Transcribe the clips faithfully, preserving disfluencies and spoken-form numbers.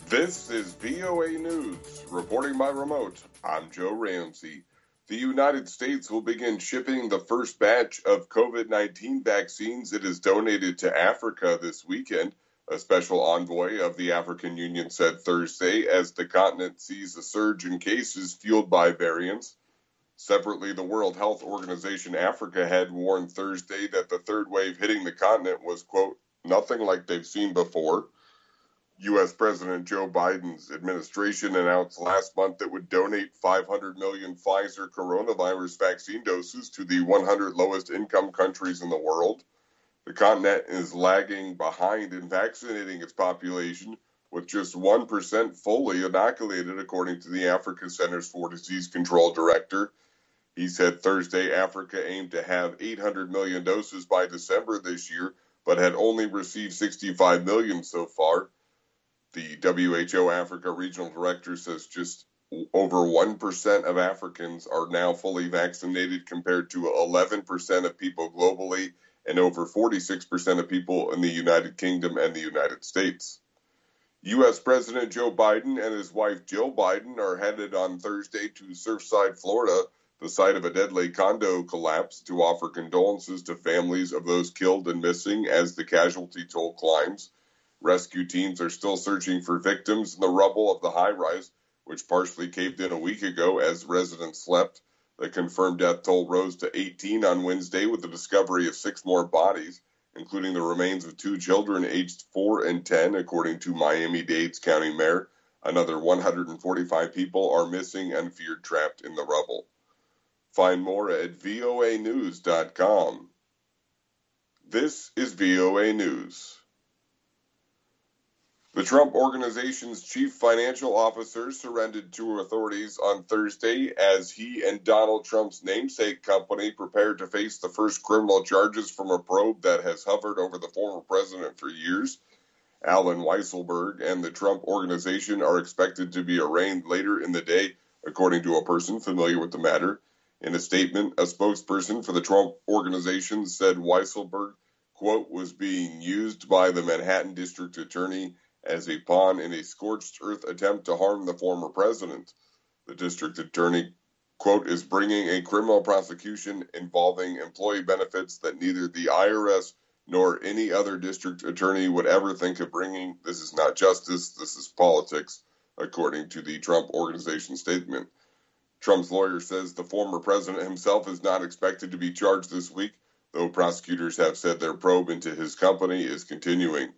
This is V O A News. Reporting by remote, I'm Joe Ramsey. The United States will begin shipping the first batch of COVID nineteen vaccines it has donated to Africa this weekend, a special envoy of the African Union said Thursday, as the continent sees a surge in cases fueled by variants. Separately, the World Health Organization Africa had warned Thursday that the third wave hitting the continent was, quote, nothing like they've seen before. U S. President Joe Biden's administration announced last month it would donate five hundred million Pfizer coronavirus vaccine doses to the one hundred lowest income countries in the world. The continent is lagging behind in vaccinating its population, with just one percent fully inoculated, according to the Africa Centers for Disease Control director. He said Thursday Africa aimed to have eight hundred million doses by December this year, but had only received sixty-five million so far. The W H O Africa Regional Director says just over one percent of Africans are now fully vaccinated, compared to eleven percent of people globally and over forty-six percent of people in the United Kingdom and the United States. U S. President Joe Biden and his wife Jill Biden are headed on Thursday to Surfside, Florida, the site of a deadly condo collapse, to offer condolences to families of those killed and missing as the casualty toll climbs. Rescue teams are still searching for victims in the rubble of the high-rise, which partially caved in a week ago as residents slept. The confirmed death toll rose to eighteen on Wednesday, with the discovery of six more bodies, including the remains of two children aged four and ten, according to Miami-Dade County Mayor. Another one hundred forty-five people are missing and feared trapped in the rubble. Find more at V O A news dot com. This is V O A News. The Trump Organization's chief financial officer surrendered to authorities on Thursday as he and Donald Trump's namesake company prepared to face the first criminal charges from a probe that has hovered over the former president for years. Alan Weisselberg and the Trump Organization are expected to be arraigned later in the day, according to a person familiar with the matter. In a statement, a spokesperson for the Trump Organization said Weisselberg, quote, was being used by the Manhattan District Attorney as a pawn in a scorched earth attempt to harm the former president. The district attorney, quote, is bringing a criminal prosecution involving employee benefits that neither the I R S nor any other district attorney would ever think of bringing. This is not justice, this is politics, according to the Trump Organization statement. Trump's lawyer says the former president himself is not expected to be charged this week, though prosecutors have said their probe into his company is continuing.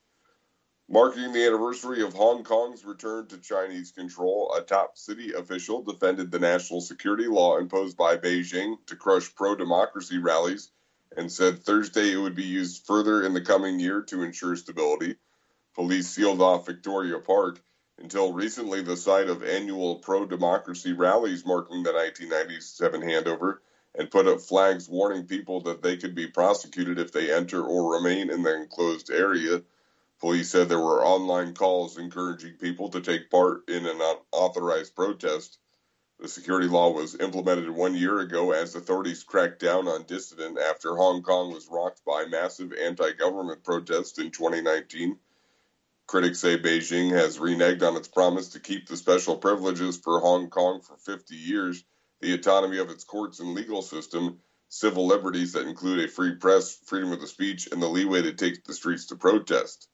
Marking the anniversary of Hong Kong's return to Chinese control, a top city official defended the national security law imposed by Beijing to crush pro-democracy rallies and said Thursday it would be used further in the coming year to ensure stability. Police sealed off Victoria Park, until recently the site of annual pro-democracy rallies marking the nineteen ninety-seven handover, and put up flags warning people that they could be prosecuted if they enter or remain in the enclosed area. Police said there were online calls encouraging people to take part in an unauthorized protest. The security law was implemented one year ago as authorities cracked down on dissident after Hong Kong was rocked by massive anti-government protests in twenty nineteen. Critics say Beijing has reneged on its promise to keep the special privileges for Hong Kong for fifty years, the autonomy of its courts and legal system, civil liberties that include a free press, freedom of the speech, and the leeway to take the streets to protest.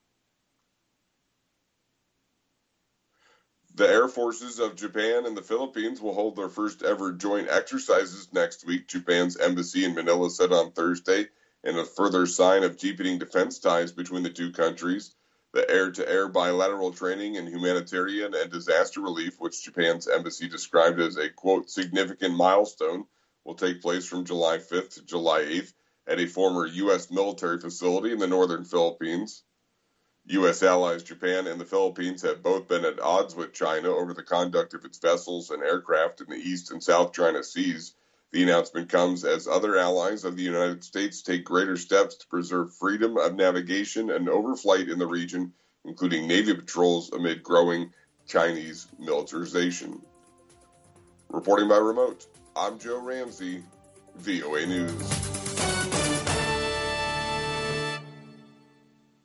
The Air Forces of Japan and the Philippines will hold their first ever joint exercises next week, Japan's embassy in Manila said on Thursday, in a further sign of deepening defense ties between the two countries. The air-to-air bilateral training in humanitarian and disaster relief, which Japan's embassy described as a, quote, significant milestone, will take place from July fifth to July eighth at a former U S military facility in the northern Philippines. U S allies Japan and the Philippines have both been at odds with China over the conduct of its vessels and aircraft in the East and South China Seas. The announcement comes as other allies of the United States take greater steps to preserve freedom of navigation and overflight in the region, including Navy patrols amid growing Chinese militarization. Reporting by remote, I'm Joe Ramsey, V O A News.